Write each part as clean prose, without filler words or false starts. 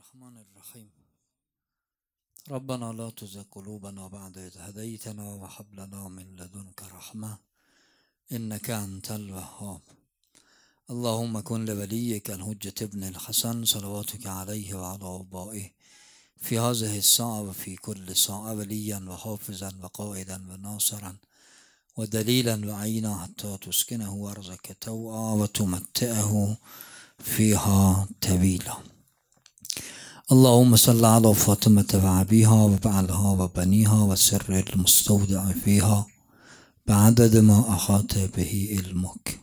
الرحمن الرحیم. ربنا لا تزغ قلوبنا بعد إذ هديتنا وهب لنا من لدنك رحمة إنك أنت الوهاب. اللهم كن لوليك الحجة ابن الحسن صلواتك عليه وعلى آبائه في هذه الساعة وفي كل ساعة وليا وحافظا وقائدا وناصرا ودليلا وعينا حتى تسكنه أرضك طوعا وتمتعه فيها طويلا. اللهم صل على فاطمة وأبيها وبعلها وبنيها والسر المستودع فيها بعدد ما أحاط به علمك.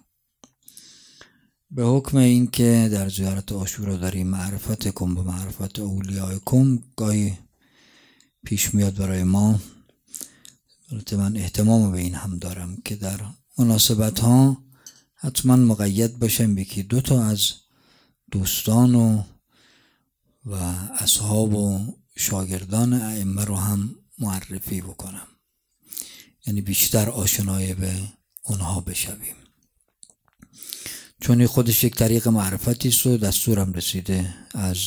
به حکم این که در زیارت عاشورا داریم معرفتکم به معرفت اولیایکم گاهی پیش میاد برای ما، البته من اهتمام به این هم دارم که در مناسبت ها حتما مقید باشم یکی دو تا از دوستان و اصحاب و شاگردان ائمه رو هم معرفی بکنم، یعنی بیشتر آشنای به اونها بشویم، چون این خودش یک طریق معرفتی است و دستورم رسیده از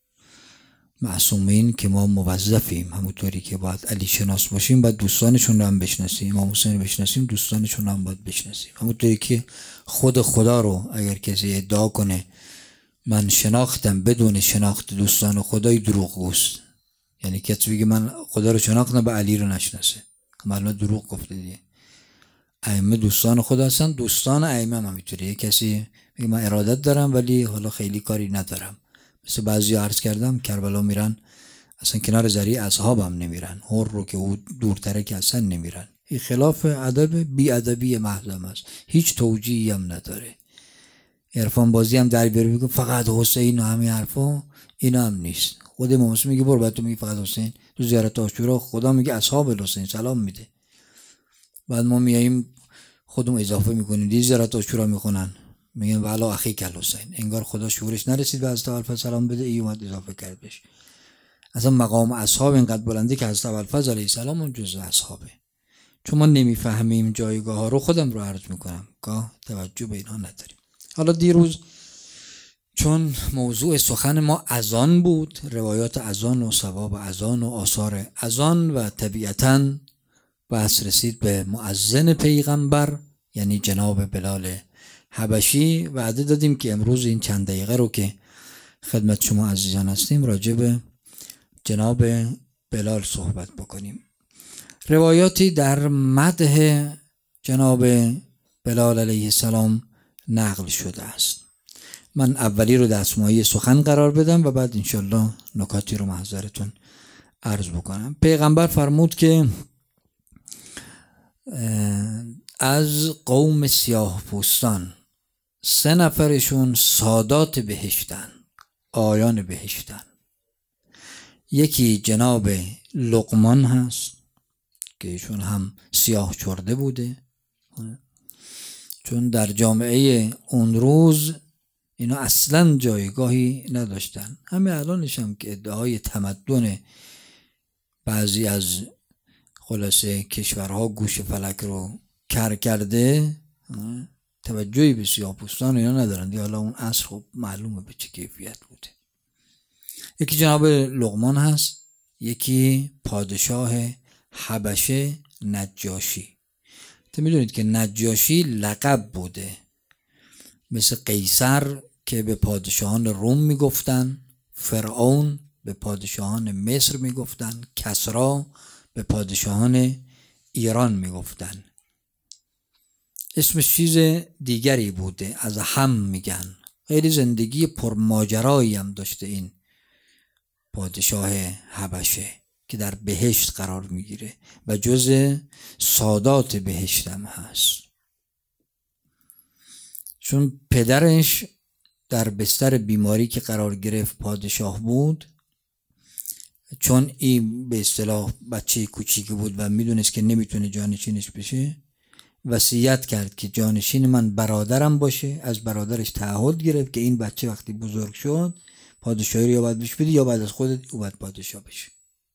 معصومین که ما موظفیم، همونطوری که باید علی شناس باشیم باید دوستانشون رو هم بشناسیم، امام حسین بشناسیم دوستانشون رو هم باید بشناسیم، همونطوری که خود خدا رو اگر کسی ادعا کنه من شناختم بدون شناخت دوستان خدای دروغگوست، یعنی کسی بگه من خدا رو شناختم به علی رو نشناسه، معلومه دروغ گفته دیگه. ائمه دوستان خدا هستن، دوستان ائمه هم همینطوریه. کسی میگه من ارادت دارم ولی حالا خیلی کاری ندارم، مثل بعضی عرض کردم کربلا میرن اصلا کنار ذریع اصحاب هم نمیرن، هر رو که او دورتره که اصلا نمیرن. این خلاف ادب بی ادبی محض است، هیچ توجیهی هم نداره. عرفان بازی هم در بیاره میگه فقط حسین و همین حرفا، اینا هم نیست. خود امام حسین میگه برو، بعد تو میگی فقط حسین. تو زیارت عاشورا خدا میگه اصحاب الحسین سلام میده، بعد ما میاییم خودمون اضافه میکنیم دی زیارت عاشورا میخونن میگن والا اخی کل حسین، انگار خدا شعورش نرسید به حضرت ابوالفضل سلام بده، ای اومد اضافه کرد بهش. اصلا مقام اصحاب اینقدر بلنده که حضرت ابوالفضل علیه السلام اون جزء اصحابه. چون ما نمیفهمیم جایگاه ها رو، خودم رو عرض میکنم گاه توجه به اینها نداریم. حالا دیروز چون موضوع سخن ما اذان بود، روایات اذان و ثواب اذان و آثار اذان، و طبیعتاً بحث رسید به مؤذن پیغمبر یعنی جناب بلال حبشی. وعده دادیم که امروز این چند دقیقه رو که خدمت شما عزیزان هستیم راجع به جناب بلال صحبت بکنیم. روایاتی در مدح جناب بلال علیه السلام نقل شده است. من اولی رو دستمایه سخن قرار بدم و بعد انشالله نکاتی رو محضرتون عرض بکنم. پیغمبر فرمود که از قوم سیاه پوستان 3 نفرشون سادات بهشتن، آیان بهشتن. یکی جناب لقمان هست که ایشون هم سیاه چرده بوده، چون در جامعه اون روز اینا اصلا جایگاهی نداشتن. همه الانش هم که ادعای تمدن بعضی از خلاصه کشورها گوش فلک رو کر کرده، توجهی به سیاه‌پوستان اینا ندارن دیگه. حالا اون عصر خب معلومه به چه کیفیت بوده. یکی جناب لقمان هست، یکی پادشاه حبشه نجاشی. تو میدونید که نجاشی لقب بوده، مثل قیصر که به پادشاهان روم میگفتن، فرعون به پادشاهان مصر میگفتن، کسرا به پادشاهان ایران میگفتن. اسمش چیز دیگری بوده، از هم میگن. خیلی زندگی پرماجرایی هم داشته این پادشاه حبشه که در بهشت قرار میگیره و جز سادات بهشت هم هست، چون پدرش در بستر بیماری که قرار گرفت پادشاه بود. چون این به اصطلاح بچه کوچیکی بود و میدونست که نمیتونه جانشینش بشه، وصیت کرد که جانشین من برادرم باشه. از برادرش تعهد گرفت که این بچه وقتی بزرگ شد پادشاهی رو یا باید بهش بدی یا بعد از خودت او باید پادشاه بشه.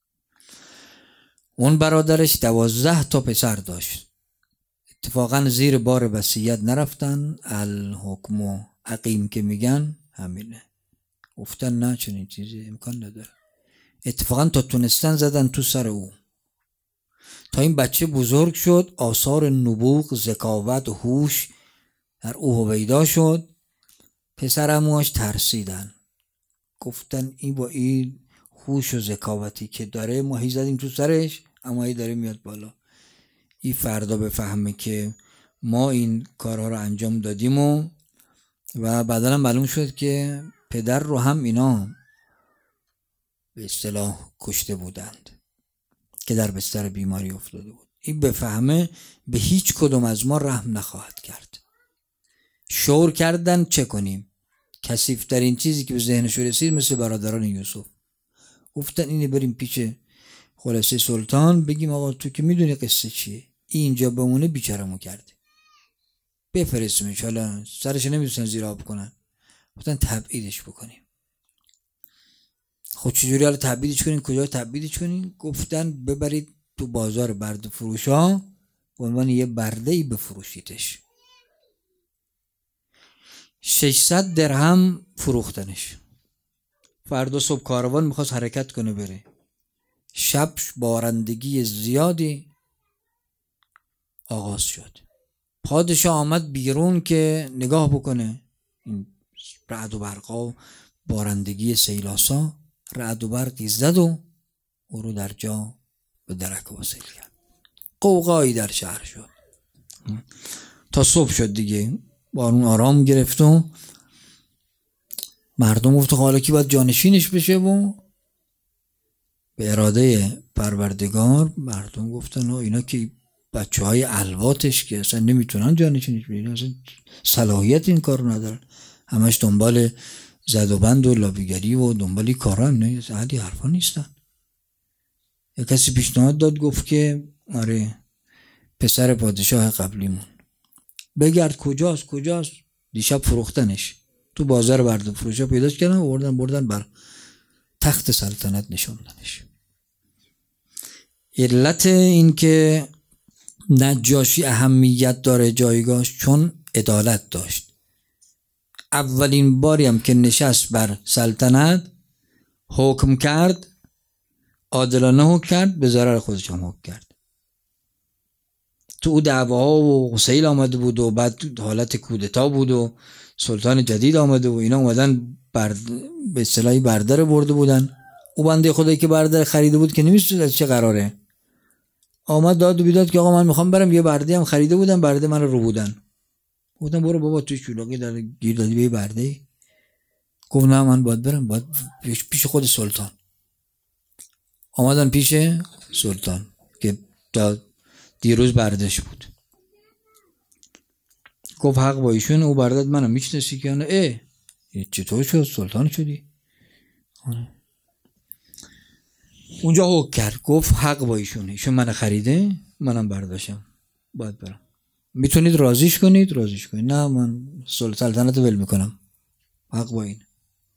اون برادرش 12 تا پسر داشت. اتفاقا زیر بار وصیت نرفتن، الحکم عقیم که میگن همینه. گفتن نه چنین چیزی امکان نداره. اتفاقا تا تونستن زدن تو سر او. تا این بچه بزرگ شد آثار نبوغ، ذکاوت و هوش در او پیدا شد. پسر عموش ترسیدن، گفتن این با این هوش و ذکاوتی که داره ما هی زدیم تو سرش اما هی داره میاد بالا. این فردا بفهمه که ما این کارها رو انجام دادیم و بعدا معلوم شد که پدر رو هم اینا به اصطلاح کشته بودند که در بستر بیماری افتاده بود. این بفهمه به هیچ کدوم از ما رحم نخواهد کرد. شور کردن چه کنیم؟ کثیف‌ترین چیزی که به ذهنش رسید مثل برادران یوسف گفتن اینه بریم پیش خلاصه سلطان بگیم آقا تو که میدونی قصه چیه، اینجا بمونه بیچارمو کرده، بفرستیمش، حالا سرش نمیتونن زیر آب کنن، گفتن تبعیدش بکنیم. خب چجوری حالا تبعیدش کنین؟ کجا تبعیدش کنین؟ گفتن ببرید تو بازار برده فروشا به عنوان یه برده‌ای بفروشیدش. 600 درهم فروختنش. فردا صبح کاروان میخواست حرکت کنه بره. شب بارندگی زیادی آغاز شد. پادشاه آمد بیرون که نگاه بکنه این رعد و برقا و بارندگی سیلاسا. رعد و برقی زد و او رو در جا به درک واسیل کرد. قوقایی در شهر شد تا صبح شد دیگه. بارون آرام گرفت و مردم گفت حالا کی باید جانشینش بشه و به اراده پروردگار مردم گفتن اینا که بچه های الواتش که اصلا نمیتونن جانشینش بشه، اصلا صلاحیت این کار ندارن، همش دنبال زد و بند و لابیگری و دنبالی کارا، نه عادی حرفا نیستن. یک کسی پیشنهاد داد گفت که آره پسر پادشاه قبلیمون، بگرد کجاست. دیشب فروختنش تو بازار برده فروشا پیداش کردن و بردن بر تخت سلطنت نشوندنش. علت این که نجاشی اهمیت داره جایگاهش چون عدالت داشت. اولین باری هم که نشست بر سلطنت حکم کرد، عادلانه حکم کرد، به ضرر خودش هم حکم کرد. تو او دعواها و غسیل آمده بود و بعد حالت کودتا بود و سلطان جدید آمده و اینا اومدن به اصطلاحی بردر برده بودن. او بنده خدایی که بردر خریده بود که نمی‌دونست از چه قراره، آمد داد و بیداد که آقا من میخوام برم، یه برده هم خریده بودم، برده من رو بودن. گفتم برو بابا توی شولاقی در گیر دادی به برده. گفت نه من باید برم، باید پیش خود سلطان. آمدن پیش سلطان که دیروز بردش بود. گفت حق با ایشون، او بردت منم میشناسی که نه؟ چطور شد سلطان شدی؟ اونجا حکم کرد، گفت حق با ایشونه، ایشون من خریده، منم برداشتم، باید برم. میتونید راضیش کنید نه من سلطنت ول میکنم، حق با این.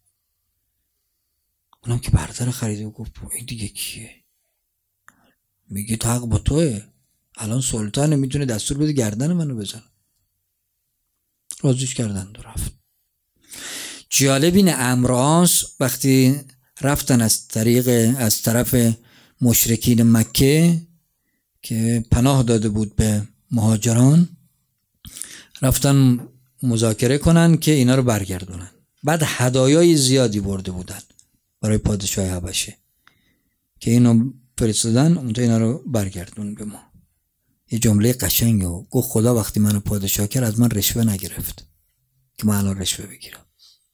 اونم که برده رو خریده گفت این دیگه کیه؟ میگه حق با توه، الان سلطانه، میتونه دستور بده گردن منو بزن. راضیش کردن و رفت. جالب این امراس وقتی رفتن از طرف مشرکین مکه که پناه داده بود به مهاجران، رفتن مذاکره کنن که اینا رو برگردونن. بعد هدایای زیادی برده بودن برای پادشاه حبشه که اینو فرستادن اونجا اینا رو برگردون به ما. یه جمله قشنگه، گفت خدا وقتی منو پادشاه کرد از من رشوه نگرفت که من الان رشوه بگیرم.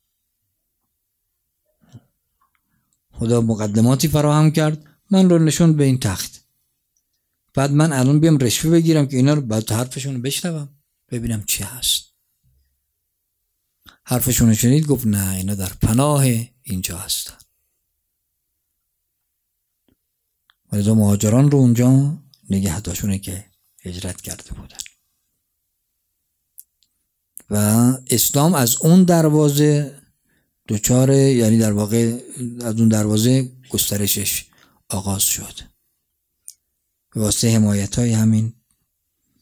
خدا مقدماتی فراهم کرد، من رو نشوند به این تخت. بعد من الان بیام رشوه بگیرم که اینا رو بعد حرفشون رو بشنوم ببینم چی هست. حرفشون رو شنید، گفت نه اینا در پناه اینجا هستن. ولذا مهاجران رو اونجا نگه داشتونه که هجرت کرده بودن و اسلام از اون دروازه دوچاره، یعنی در واقع از اون دروازه گسترشش آغاز شد به واسطه حمایت های همین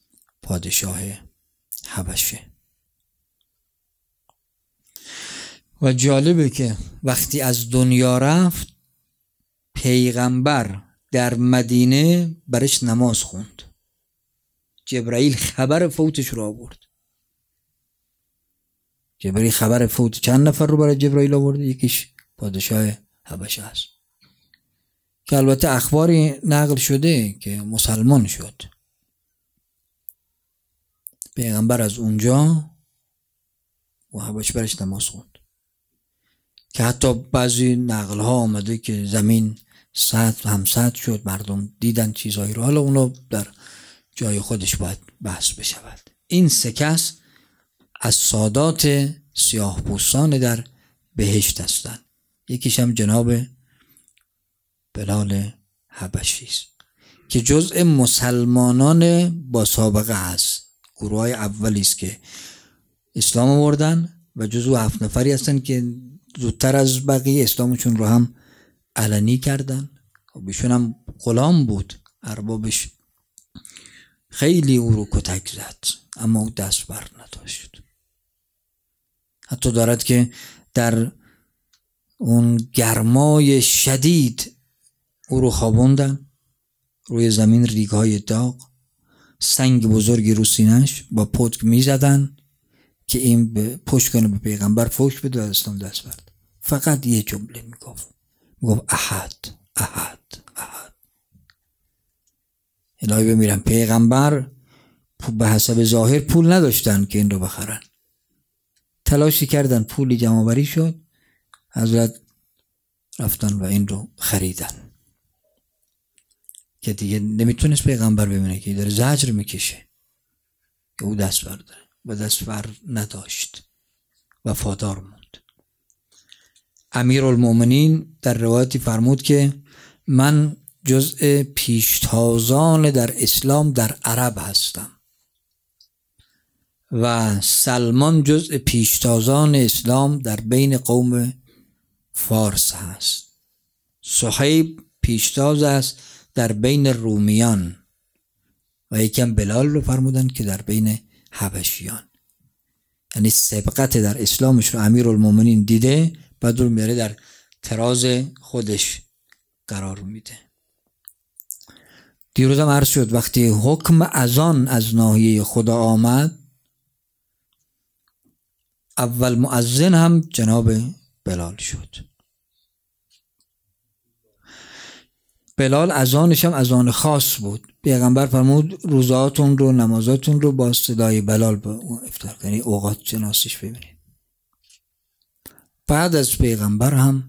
پادشاه حبشه. و جالبه که وقتی از دنیا رفت پیغمبر در مدینه برش نماز خوند. جبرائیل خبر فوتش رو آورد. جبرائیل خبر فوت چند نفر رو برای جبرائیل آورد؟ یکیش پادشاه حبشه است که البته اخباری نقل شده که مسلمان شد. پیغمبر از اونجا و حبشه برش نماز خوند که حتی بعضی نقل ها آمده که زمین سد شد، مردم دیدن چیزایی رو. حالا اونو در جای خودش باید بحث بشود. این سه کس از سادات سیاه پوستان در بهشت هستند. یکیش هم جناب بلال حبشی است که جزء مسلمانان با سابقه است. گروه های اولی است که اسلام آوردن و جزو 7 نفری هستند که زودتر از بقیه اسلامشون رو هم علنی کردن. ایشون هم غلام بود، اربابش خیلی او رو کتک زد اما او دست بر نداشت. حتی دارد که در اون گرمای شدید او رو خوابوندن روی زمین، ریگ‌های داغ، سنگ بزرگی رو سینه‌اش با پتک میزدن که این پشت کنه به پیغمبر فوش بده و اسلام دست برد. فقط یه جمله میگفت احد احد احد. الهی بمیرم. پیغمبر به حسب ظاهر پول نداشتن که این رو بخرن، تلاشی کردن، پولی جمع آوری شد، حضرت رفتن و این رو خریدن که دیگه نمیتونست پیغمبر ببینه که داره زجر میکشه که او دست برداره و دست بر نداشت، وفادار موند. امیرالمومنین در روایتی فرمود که من جزء پیشتازان در اسلام در عرب هستم و سلمان جزء پیشتازان اسلام در بین قوم فارس هست. صهیب پیشتاز است در بین رومیان و یکم بلال رو فرمودن که در بین حبشیان. یعنی سبقت در اسلامش رو امیرالمومنین دیده، بعد رو میاره در تراز خودش قرار میده. دیروز هم عرض شد وقتی حکم اذان از ناحیه خدا آمد، اول مؤذن هم جناب بلال شد. بلال اذانش هم اذان خاص بود. پیغمبر فرمود روزاتون رو، نمازاتون رو با صدای بلال با افطار کنید، اوقات شناسیش ببینید. بعد از پیغمبر هم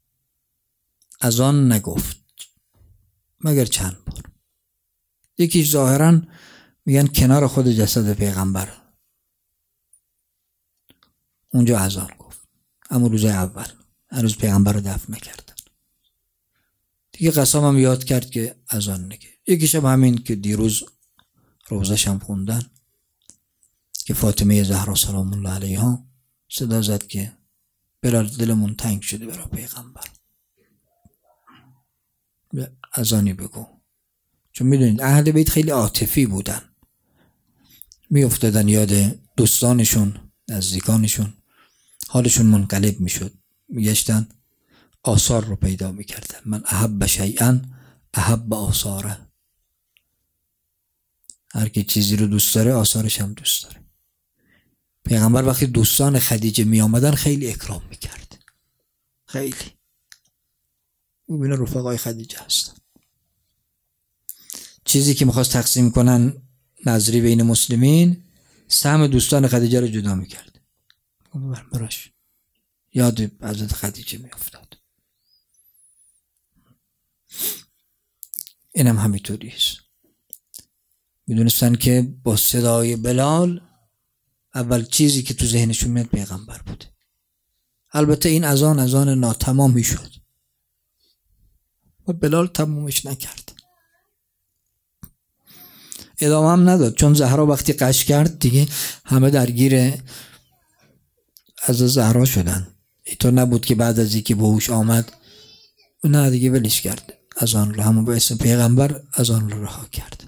اذان نگفت مگر چند بار. یکیش ظاهرا میگن کنار خود جسد پیغمبر اونجا اذان گفت، اما روز اول هنوز پیغمبر رو دفن نکردن. دیگه قسم هم یاد کرد که اذان نگه. یکیش هم همین که دیروز روزش هم خوندن که فاطمه زهرا سلام الله علیها صدا زد که بلال دلمون تنگ شده برای پیغمبر، اذانی بگو. چون میدونید اهل بیت خیلی عاطفی بودن، میافتادن یاد دوستانشون، نزدیکانشون، حالشون منقلب میشد، میگشتن آثار رو پیدا میکردن. من احب شیئا احب آثاره. هر کی چیزی رو دوست داره آثارش هم دوست داره. پیغمبر وقتی دوستان خدیجه می آمدن خیلی اکرام میکرد، خیلی. ببینه رفقای خدیجه هستن. چیزی که میخواست تقسیم کنن نظری بین مسلمین، سهم دوستان خدیجه رو جدا میکرد. براش یاد حضرت خدیجه میافتاد. اینم همینطوری است. میدونستن که با صدای بلال اول چیزی که تو ذهنشون میاد پیغمبر بوده. البته این اذان ناتمامی شد و بلال تمومش نکرد، ادامه هم نداد، چون زهرا وقتی قش کرد دیگه همه درگیر از زهرا شدن. اینطور نبود که بعد از اینکه به هوش آمد نه دیگه ولش کرد، اذان رو همون به اسم پیغمبر اذان رو رها کرد.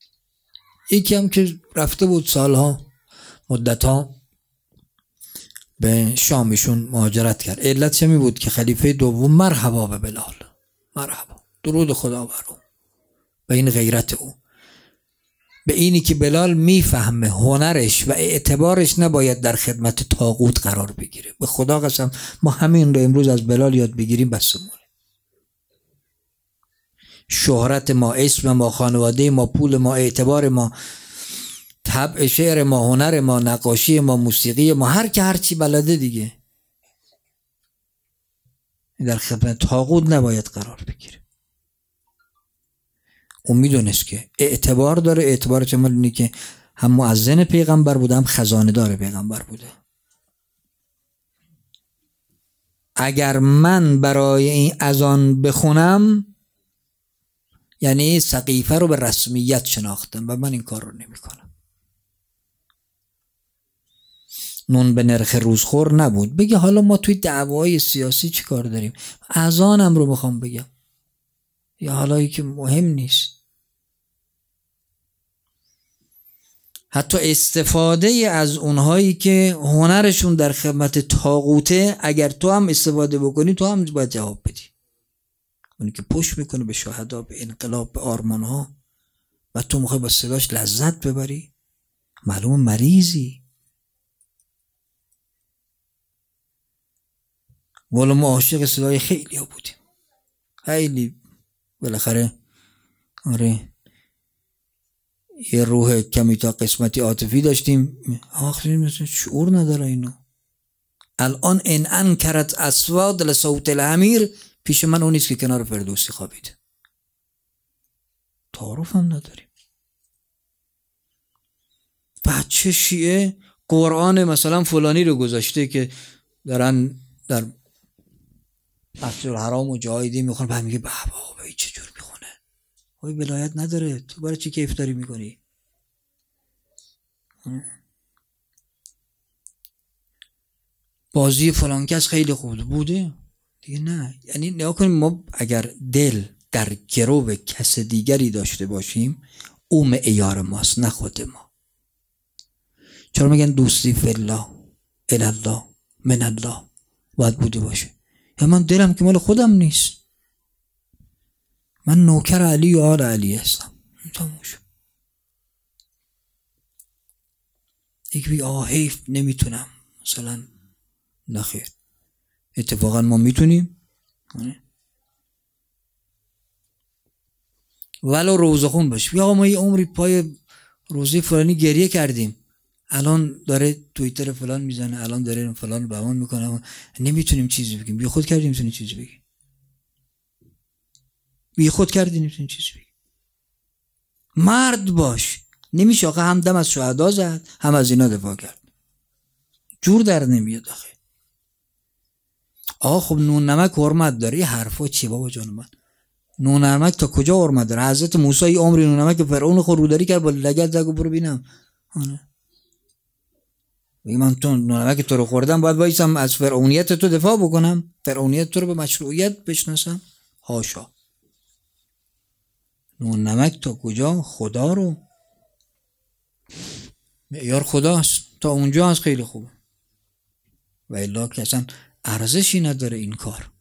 یکی هم که رفته بود سالها مدتها به شامشون مهاجرت کرد. علتش می بود که خلیفه دوم مرحبا به بلال، مرحبا، درود خدا بر او، به این غیرت او، به اینی که بلال میفهمه هنرش و اعتبارش نباید در خدمت طاغوت قرار بگیره. به خدا قسم ما همین رو امروز از بلال یاد بگیریم بسمونه. شهرت ما، اسم ما، خانواده ما، پول ما، اعتبار ما، طبع شعر ما، هنر ما، نقاشی ما، موسیقی ما، هر که هر چی بلده دیگه، در خدمت طاغوت نباید قرار بگیره. اون میدونست که اعتبار داره. اعتبار چه اینه که هم مؤذن پیغمبر بوده، هم خزانه دار پیغمبر بوده. اگر من برای این اذان بخونم یعنی سقیفه رو به رسمیت شناختم و من این کار رو نمی کنم. نون به نرخ روزخور نبود بگه حالا ما توی دعوای سیاسی چی کار داریم، اذانم رو میخوام بگم، یا حالایی که مهم نیست. حتی استفاده از اونهایی که هنرشون در خدمت طاغوته، اگر تو هم استفاده بکنی تو هم باید جواب بدی. اونی که پشت میکنه به شهدا، به انقلاب، به آرمانها، و تو میخوای با صداش لذت ببری، معلوم مریضی. والا ما عاشق صدای خیلی ها بودیم، خیلی بالاخره آره یه روح کمی تا قسمتی عاطفی داشتیم. آخری مثلا شعور نداره اینو. الان ان انکرت اصوات لصوت الامیر پیش من اون نیست که کنار فردوسی خوابید. تعارف هم نداریم. بچه شیعه قرآن مثلا فلانی رو گذاشته که دارن در مسجد الحرام و جای دیگه میخونن، بعد میگه بابا این چه جور میخونه، وای ولایت نداره، تو برای چی کیف داری میکنی؟ بازی فلان کس خیلی خوب بوده دیگه نه. یعنی نگاه کنیم ما اگر دل در گرو کس دیگری داشته باشیم او معیار ماست نه خود ما. چرا میگن دوستی فی الله الله من الله باید بوده باشه؟ یا من دلم که مال خودم نیست، من نوکر علی و آل علی هستم، تموش. یک بی حیف نمیتونم مثلا، نخیر، اتفاقا ما میتونیم. ولو روزخون باشه، یا ما یه عمری پای روزی فلانی گریه کردیم، الان داره توییتر فلان میزنه، الان داره فلان بهمان میکنه، نمیتونیم چیزی بگیم. بی خود کردیم نمیتونیم چیزی بگیم، بی خود کردیم نمیتونیم چیزی بگیم. مرد باش. نمیشه آقا هم دم از شهدا زد هم از اینا دفاع کرد، جور در نمیاد آخه. آقا خب نون نمک حرمت داره، یه حرفا چیه بابا جان من؟ نون نمک تا کجا حرمت داره؟ حضرت موسی عمری نون نمک فرعون خوروداری کرد با لگد زگو برو بینم. بگی من تو نون نمک تو رو خوردم باید وایسم از فرعونیت تو دفاع بکنم، فرعونیت تو رو به مشروعیت بشناسم؟ حاشا. نون نمک تا کجا؟ خدا رو معیار خداست، تا اونجا هست خیلی خوبه، و الا که اصلا ارزشی نداره این کار.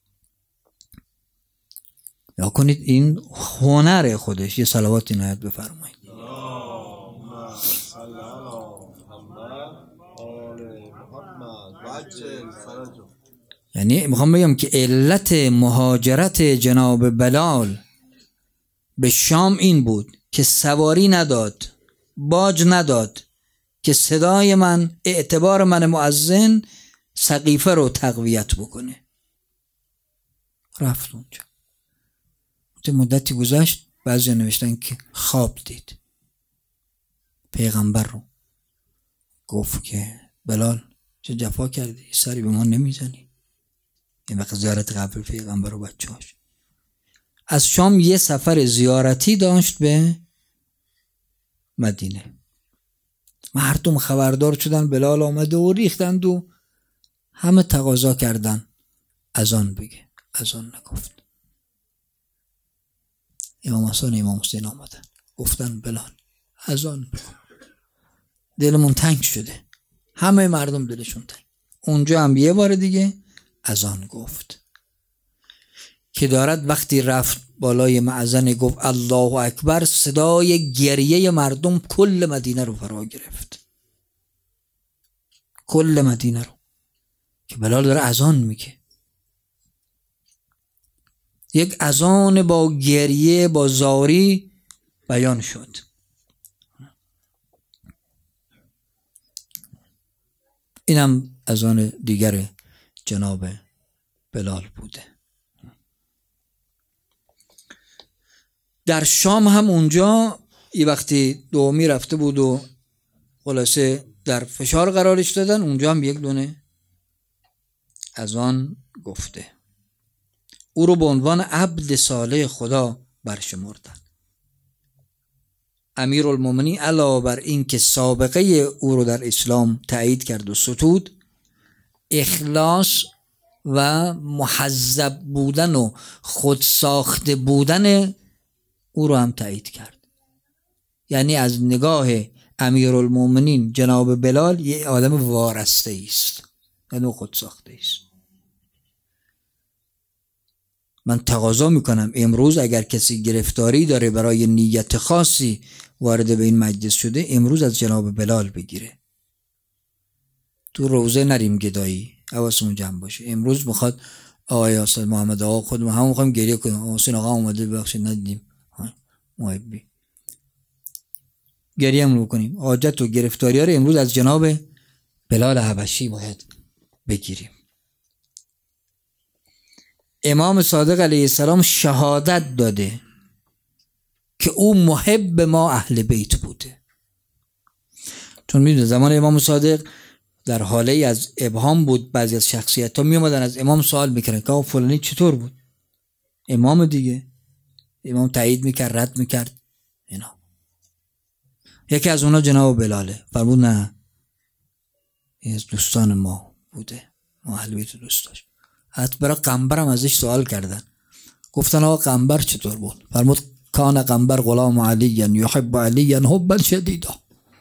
یا کنید این هنر خودش. یه صلوات عنایت بفرمایید. یعنی میخوام بگم که علت مهاجرت جناب بلال به شام این بود که سواری نداد، باج نداد، که صدای من، اعتبار من مؤذن سقیفه رو تقویت بکنه. رفت اونجا. مدتی گذشت، بعضی نوشتن که خواب دید پیغمبر رو، گفت که بلال چه جفا کردی، سری به ما نمیزنی؟ این وقت زیارت قبر پیغمبر و بچه‌هاش. از شام یه سفر زیارتی داشت به مدینه. مردم خبردار شدن بلال آمده و ریختند و همه تقاضا کردن اذان بگه، اذان نگفت. امام حسن امام حسین آمدن گفتن بلال اذان بگو، دلمون تنگ شده. همه مردم دلشون تنگ. اونجا هم یه بار دیگه اذان گفت که دارد وقتی رفت بالای معزن گفت الله اکبر، صدای گریه مردم کل مدینه رو فرا گرفت، کل مدینه رو، که بلال داره اذان میگه. یک اذان با گریه با زاری بیان شد. اینم اذان دیگر جناب بلال بوده. در شام هم اونجا یه وقتی دومی رفته بود و خلاصه در فشار قرارش دادن، اونجا هم یک دونه اذان گفته. او رو به عنوان عبد صالح خدا برشمردن. امیرالمومنین علاوه بر این که سابقه او رو در اسلام تایید کرد و ستود، اخلاص و محذب بودن و خودساخته بودن او رو هم تایید کرد. یعنی از نگاه امیرالمومنین جناب بلال یه آدم وارسته است، یعنی خودساخته است. من تقاضا میکنم امروز اگر کسی گرفتاری داره برای نیت خاصی وارد به این مجلس شده، امروز از جناب بلال بگیره. تو روزه نریم گدایی، حواسمون جمع باشه. امروز میخواد آقای حسین محمد آقا خودمون هم میخوایم گریه کنیم، حسین آقا اومده ببخشید ندیدیم، محبی گریه هم کنیم. حاجت و گرفتاری ها رو امروز از جناب بلال حبشی باید بگیریم. امام صادق علیه السلام شهادت داده که او محب ما اهل بیت بوده. چون میدونه زمان امام صادق در حاله از ابهام بود، بعضی از شخصیت ها می اومدن از امام سوال میکردن که فلانی چطور بود، امام دیگه، امام تایید میکرد رد میکرد اینا. یکی از اونا جناب بلاله. فرمود نه، این از دوستان ما بوده، ما اهل بیت دوست داشت. حتی برای قنبرم ازش سوال کردن، گفتن آقا قنبر چطور بود؟ فرمود کان قنبر غلام علی یحب علی حبا شدیدا.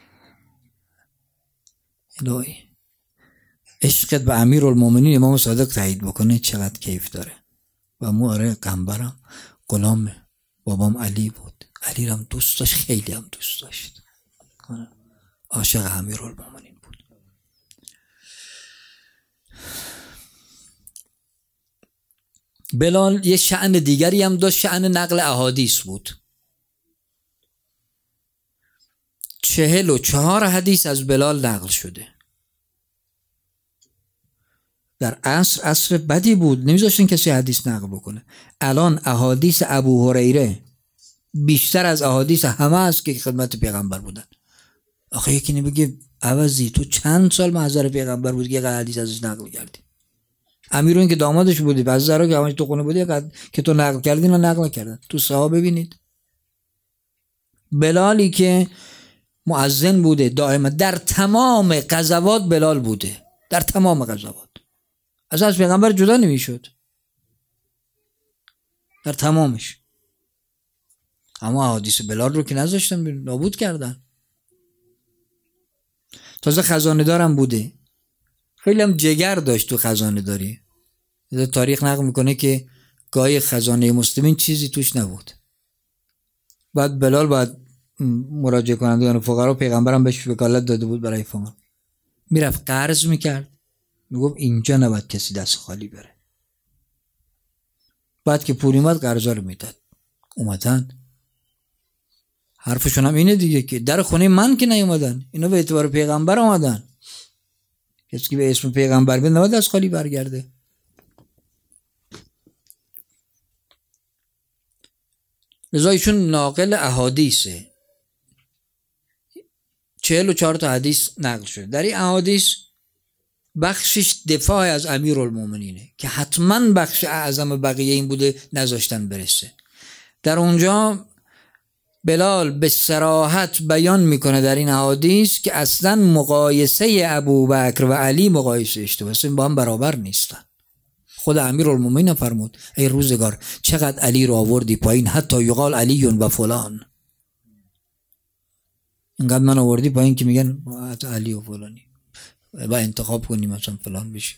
الهی عشقت به امیرالمومنین امام صادق تایید بکنه چقدر کیف داره. و مو آره قنبرم غلام بابام علی بود، علی رم دوست داشت، خیلی هم دوست داشت، عاشق امیرالمومنین بود. بلال یه شأن دیگری هم داشت، شأن نقل احادیث بود. 44 حدیث از بلال نقل شده. در عصر بدی بود، نمیذاشتن کسی حدیث نقل بکنه. الان احادیث ابو هریره بیشتر از احادیث همه است که خدمت پیغمبر بودن. آخه یکی نمیگه عوضی تو چند سال محضر پیغمبر بود که یه حدیث ازش نقل کردی؟ امیرون که دامادش بودی، بعضی زرا که همش تو خونه بودی که تو نقل کردی نه نقل کردن. تو صحابه ببینید. بلالی که مؤذن بوده دائما در تمام غزوات، بلال بوده در تمام غزوات، از پیغمبر جدا نمیشد در تمامش. اما احادیث بلال رو که نذاشتن، نابود کردن. تازه خزانه دارم بوده، خیلی هم جگر داشت تو خزانه داری. تاریخ نقل میکنه که گاهی خزانه مسلمین چیزی توش نبود. بعد بلال باید مراجعه کنندگان فقرا، پیغمبرم بهش وکالت داده بود برای فقرا، میرفت قرض میکرد، میگفت اینجا نباید کسی دست خالی بره. بعد که پول اومد قرضا رو میداد. اومدن حرفشون هم اینه دیگه که در خونه من که نیومدن، اینا به اعتبار پیغمبر اومدن. کسی که به اسم پیغمبر بیاد نباید دست خالی برگرده. لذا ایشون ناقل احادیثه. 44 تا حدیث نقل شده. در این احادیث بخشش دفاع از امیرالمومنینه که حتما بخش اعظم بقیه این بوده نذاشتن برسه. در اونجا بلال به صراحت بیان میکنه در این احادیث که اصلا مقایسه ابوبکر و علی مقایسه اشتباهه، با هم برابر نیستن. خود امیرالمومنین فرمود ای روزگار چقدر علی رو آوردی پایین، حتی یقال علی و فلان. اینقدر من آوردی پایین که میگن علی و فلانی. و انتخاب کنیم مثلا فلان بشی.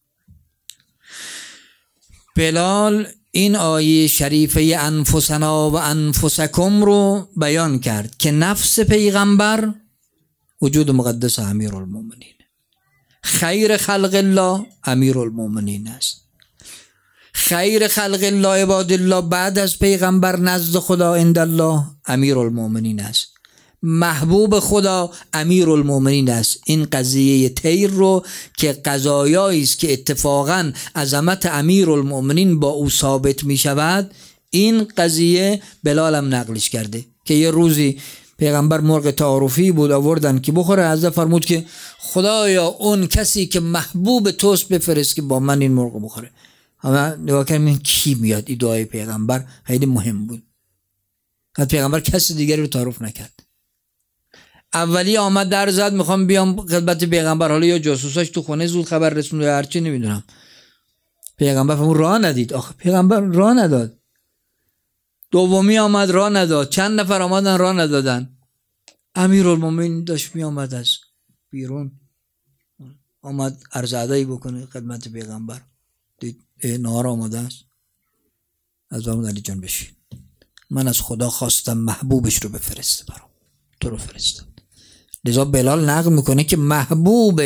بلال این آیه شریفه انفسنا و انفسکم رو بیان کرد که نفس پیغمبر وجود مقدس امیرالمومنین، خیر خلق الله امیرالمومنین است. خیر خلق الله عباد الله بعد از پیغمبر نزد خدا عند الله امیرالمومنین است. محبوب خدا امیرالمومنین است. این قضیه طیر رو که قضایایی است که اتفاقا عظمت امیرالمومنین با او ثابت می شود، این قضیه بلال هم نقلش کرده که یه روزی پیغمبر مرغ تعارفی بود آوردن که بخوره، حضرت فرمود که خدایا اون کسی که محبوب توست بفرست که با من این مرغ بخوره. همه نگاه کردیم کی میاد. این دعای پیغمبر خیلی مهم بود. حتی پیغمبر کسی دیگری رو تعارف نکرد. اولی آمد در زد میخوام بیام خدمت پیغمبر، حالا یا جاسوساش تو خونه زود خبر رسوند یا هرچی نمیدونم. پیغمبر فهمون راه ندید. آخه پیغمبر راه نداد. دومی آمد راه نداد. چند نفر آمدن راه ندادن. امیرالمومنین داشت می آمد از بیرون، آمد عرض ادایی بکنه خدمت پیغمبر. دید نهار آماده است. از فرمود علی جان بشین، من از خدا خواستم محبوبش رو بفرسته برام، تو رو فرستم. لذا بلال نقل میکنه که محبوب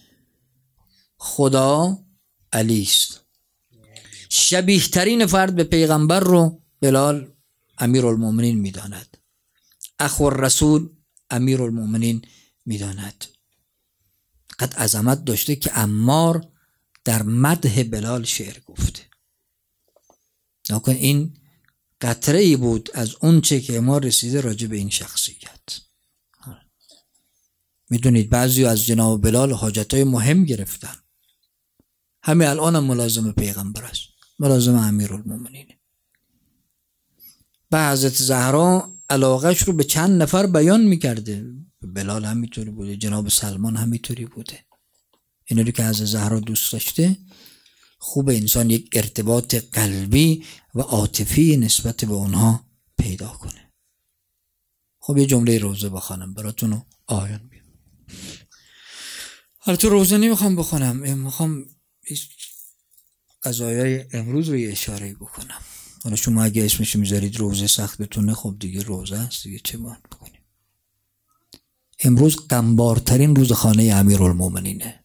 خدا علی است. شبیه ترین فرد به پیغمبر رو بلال امیرالمومنین میداند. اخو الرسول امیرالمومنین میداند. قد عظمت داشته که عمار در مدح بلال شعر گفته. نکن این قطره ای بود از اون چه که ما رسیده راجع به این شخصیت. میدونید بعضی از جناب بلال حاجتهای مهم گرفتن. همین الان هم ملازم پیغمبر است، ملازم امیرالمومنین. به حضرت زهرا علاقش رو به چند نفر بیان میکرده. بلال همینطوری بوده، جناب سلمان همینطوری بوده. اینا رو که حضرت زهرا دوست داشته، خوب انسان یک ارتباط قلبی و عاطفی نسبت به اونها پیدا کنه. خب یه جمله روزه بخونم براتون آیان بیام. حالا تو روزه نمیخوام بخونم، میخوام قضایای امروز رو یه اشاره بکنم. حالا شما اگه اسمشو میذارید روزه سختتونه، خب دیگه روزه است دیگه، چه باید بکنیم. امروز غمبارترین روز خانه امیرالمومنینه.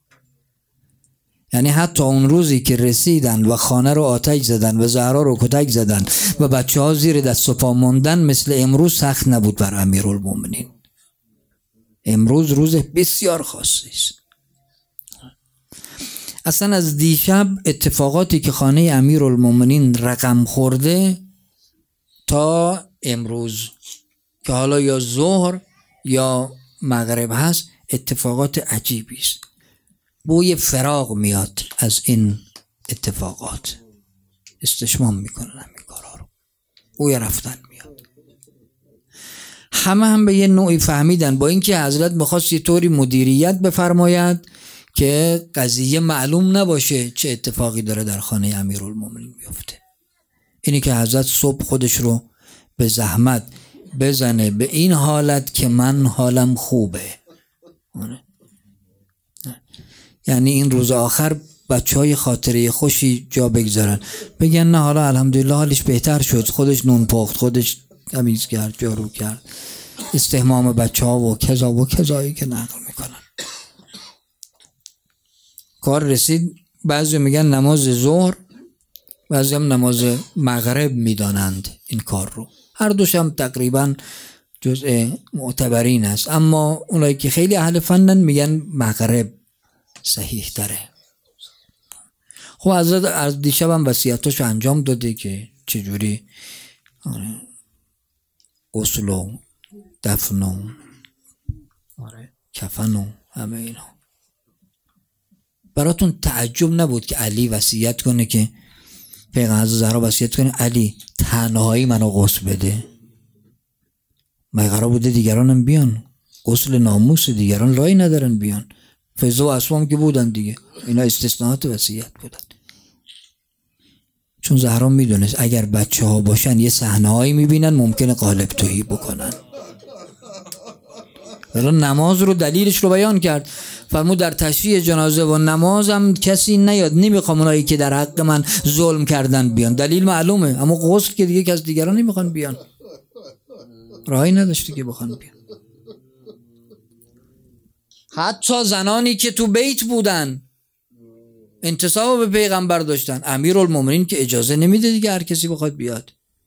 یعنی حتی اون روزی که رسیدن و خانه رو آتش زدن و زهرا رو کتک زدن و بچه ها زیر دست و پا موندن، مثل امروز سخت نبود بر امیرالمومنین. امروز روز بسیار خاصی است. اصلا از دیشب اتفاقاتی که خانه امیرالمومنین رقم خورده تا امروز که حالا یا ظهر یا مغرب هست، اتفاقات عجیبی است. بوی فراق میاد از این اتفاقات، استشمام میکنن همین کارا رو، بوی رفتن میاد. همه هم به یه نوعی فهمیدن، با اینکه حضرت میخواست یه طوری مدیریت بفرماید که قضیه معلوم نباشه چه اتفاقی داره در خانه امیرالمومنین میفته. اینی که حضرت صبح خودش رو به زحمت بزنه به این حالت که من حالم خوبه، یعنی این روز آخر بچهای خاطره خوشی جا بگذارن، بگن نه حالا الحمدلله حالش بهتر شد، خودش نون پخت، خودش تمیز کرد، جارو کرد، استحمام بچه ها و کذا و کذایی که نقل میکنن. کار رسید، بعضی میگن نماز ظهر، بعضی هم نماز مغرب میدانند این کار رو. هر دوش هم تقریبا جزء معتبرین است، اما اونایی که خیلی اهل فنن میگن مغرب صحیح تره. خب حضرت از دیشب هم وصیتاشو انجام داده که چجوری غسل و دفن و کفن و همه اینا. براتون تعجب نبود که علی وصیت کنه که پیغمبر زهرا وصیت کنه علی تنهایی منو غسل بده؟ مگه قرار بوده دیگرانم بیان؟ غسل ناموس، دیگران رای ندارن بیان. فضا و اسوام که بودن دیگه، اینا استثناءات وصیت بودن. چون زهرا میدونست اگر بچه ها باشن یه صحنه هایی میبینن ممکنه قالب توهی بکنن. ولی نماز رو دلیلش رو بیان کرد. فرمود در تشییع جنازه و نمازم کسی نیاد، نمیخوام اونایی که در حق من ظلم کردن بیان. دلیل معلومه، اما غسل که دیگه از دیگران نمیخوان بیان، راهی نداشته که بخوان بیان. حتی زنانی که تو بیت بودن انتساب به پیغمبر داشتن، امیرالمومنین که اجازه نمیده دیگه هر کسی بخواد بیاد.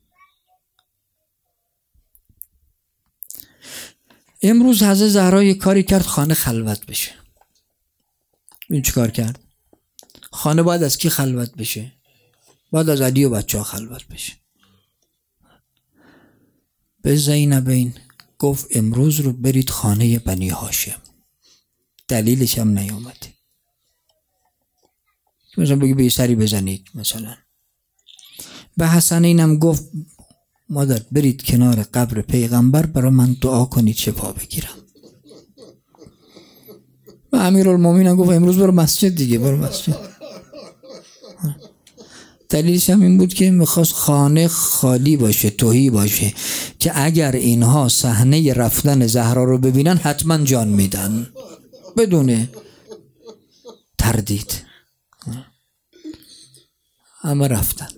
امروز حضرت زهرا یک کاری کرد، خانه خلوت بشه. این چی کار کرد؟ خانه باید از کی خلوت بشه؟ باید از علی و بچه ها خلوت بشه. به زینبین گفت امروز رو برید خانه بنی هاشم. دلیلش هم نیامده. مثلا بگی به سری بزنید مثلا. به حسنین هم گفت مادر برید کنار قبر پیغمبر برای من دعا کنید شفا بگیرم. و امیرالمومنین هم گفت امروز برو مسجد دیگه، برو مسجد. دلیلش هم این بود که میخواست خانه خالی باشه، تهی باشه، که اگر اینها صحنه رفتن زهرا رو ببینن حتما جان میدن بدون تردید. اما رفتن.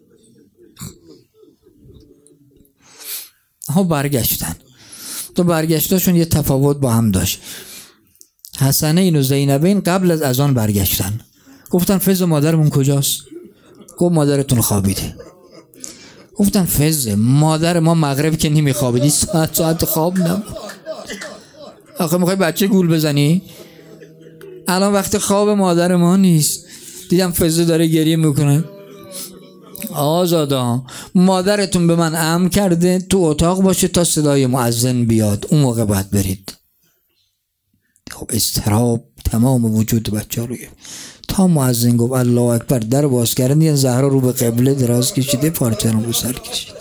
ها برگشتن. تو برگشتاشون یه تفاوت با هم داشت. حسنین و زینبین قبل از اذان برگشتن. گفتن فز مادرمون کجاست؟ گفت مادرتون خوابیده. گفتن فز مادر ما مغرب که نمیخوابیدی، ساعت خواب نبود. آخه میخوای بچه گول بزنی؟ الان وقت خواب مادر ما نیست. دیدم فز داره گریه میکنه. آزادا مادرتون به من امر کرده تو اتاق باشه تا صدای مؤذن بیاد، اون موقع باید برید. خب اضطراب تمام وجود بچه رو گرفت. تا مؤذن گفت الله اکبر در باز کردن، زهرا رو به قبله دراز کشیده، پارچه رو به سر کشید.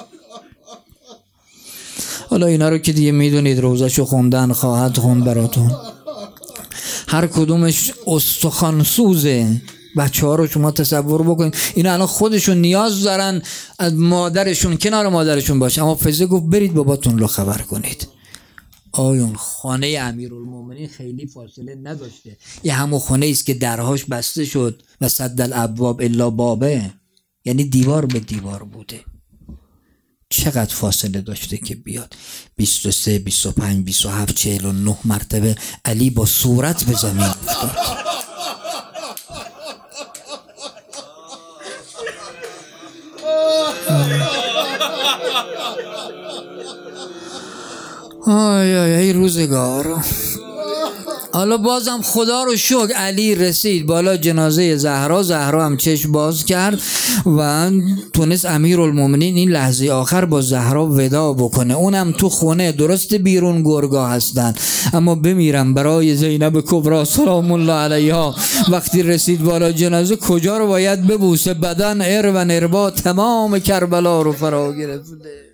حالا اینا رو که دیگه میدونید، روزشو خوندن، خواهد خوند براتون. هر کدومش استخوان سوزه. بچه ها رو شما تصور بکنید، اینا الان خودشون نیاز دارن از مادرشون کنار مادرشون باشه، اما فزه گفت برید باباتون رو خبر کنید. آیون خانه امیرالمومنین خیلی فاصله نداشته، یه همون خانه است که درهاش بسته شد و سد الابواب الا بابه، یعنی دیوار به دیوار بوده. چقدر فاصله داشته که بیاد؟ 23 25 27 49 مرتبه علی با صورت به زمین افتاد. ای روزگار. حالا بازم خدا رو شکر علی رسید بالا جنازه زهرا. زهرا هم چشم باز کرد و تونست امیرالمومنین این لحظه آخر با زهرا ودا بکنه. اونم تو خونه، درست بیرون گرگا هستن اما بمیرم برای زینب کبرا سلام الله علیها. وقتی رسید بالا جنازه کجا رو باید ببوسه؟ بدن ار و نربا تمام کربلا رو فرا گرفته.